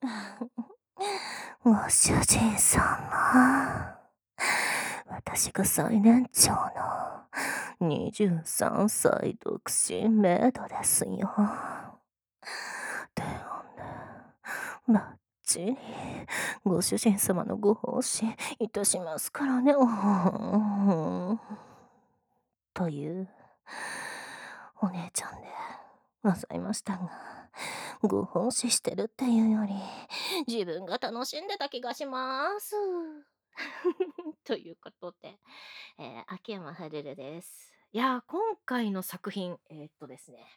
ご主人様。私が最年長の23歳独身メイドですよ。でもね、ばっちりご主人様のご奉仕いたしますからね。というお姉ちゃんでございましたが、ご奉仕してるっていうより、自分が楽しんでた気がします。ということで、秋山はるるです。いやー、今回の作品、ですね、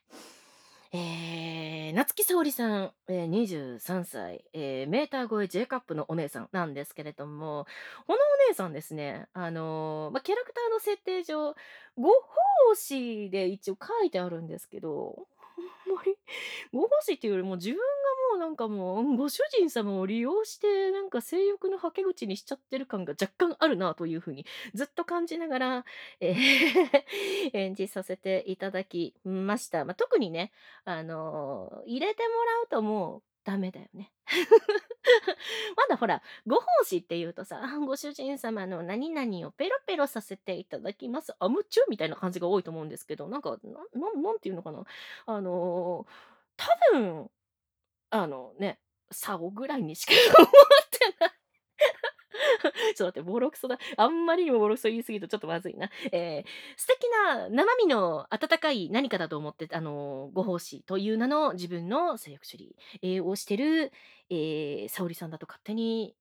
夏木沙織さん、23歳、メーター超え J カップのお姉さんなんですけれども、このお姉さんですね、キャラクターの設定上、ご奉仕で一応書いてあるんですけど、あんまりご奉仕っていうよりも自分がもうなんかもう、ご主人様を利用してなんか性欲のはけ口にしちゃってる感が若干あるなというふうにずっと感じながら、えー演じさせていただきました。特にね、入れてもらうともうダメだよね。まだほら、ご奉仕って言うとさ、ご主人様の何々をペロペロさせていただきます。アムチュみたいな感じが多いと思うんですけど、なんか、なんていうのかな。あの多分、ね、竿ぐらいにしか思ってない。ちょっと待って、ボロクソだ。あんまりにもボロクソ言い過ぎるとちょっとまずいな。素敵な生身の温かい何かだと思って、ご奉仕という名の自分の性欲処理、をしてる、沙織さんだと勝手に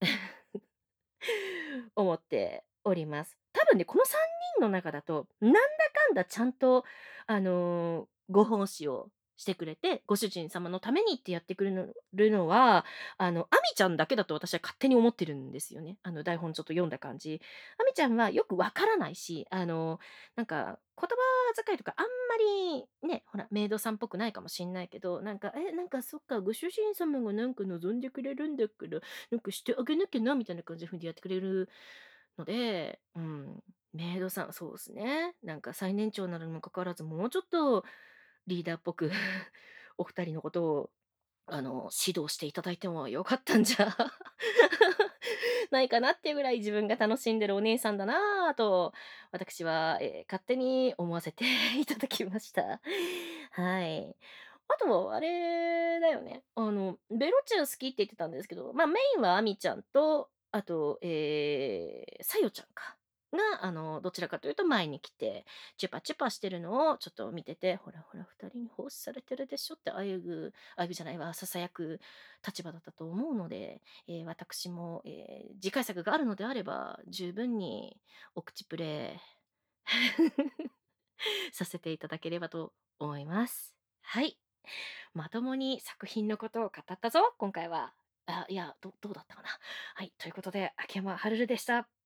思っております。多分ね、この3人の中だと、なんだかんだちゃんと、ご奉仕をしてくれて、ご主人様のためにってやってくれるのは、アミちゃんだけだと私は勝手に思ってるんですよね。台本ちょっと読んだ感じ。アミちゃんはよくわからないし、なんか、言葉遣いとかあんまりね、ほら、メイドさんっぽくないかもしんないけど、なんか、なんかそっか、ご主人様がなんか望んでくれるんだから、なんかしてあげなきゃなみたいな感じでやってくれるので、メイドさん、そうですね。なんか最年長なのにもかかわらず、もうちょっとリーダーっぽくお二人のことを、指導していただいてもよかったんじゃないかなっていうぐらい自分が楽しんでるお姉さんだなぁと、私は、勝手に思わせていただきました。はい。あと、あれだよね。ベロチュー好きって言ってたんですけど、メインはアミちゃんと、あと、さよちゃんか。が、どちらかというと前に来て、チュパチュパしてるのをちょっと見てて、ほらほら、二人に奉仕されてるでしょってあゆぐじゃないわ、ささやく立場だったと思うので、私も、次回作があるのであれば、十分にお口プレイさせていただければと思います。はい。まともに作品のことを語ったぞ、今回は。いや、どうだったかな。はい。ということで、秋山はるるでした。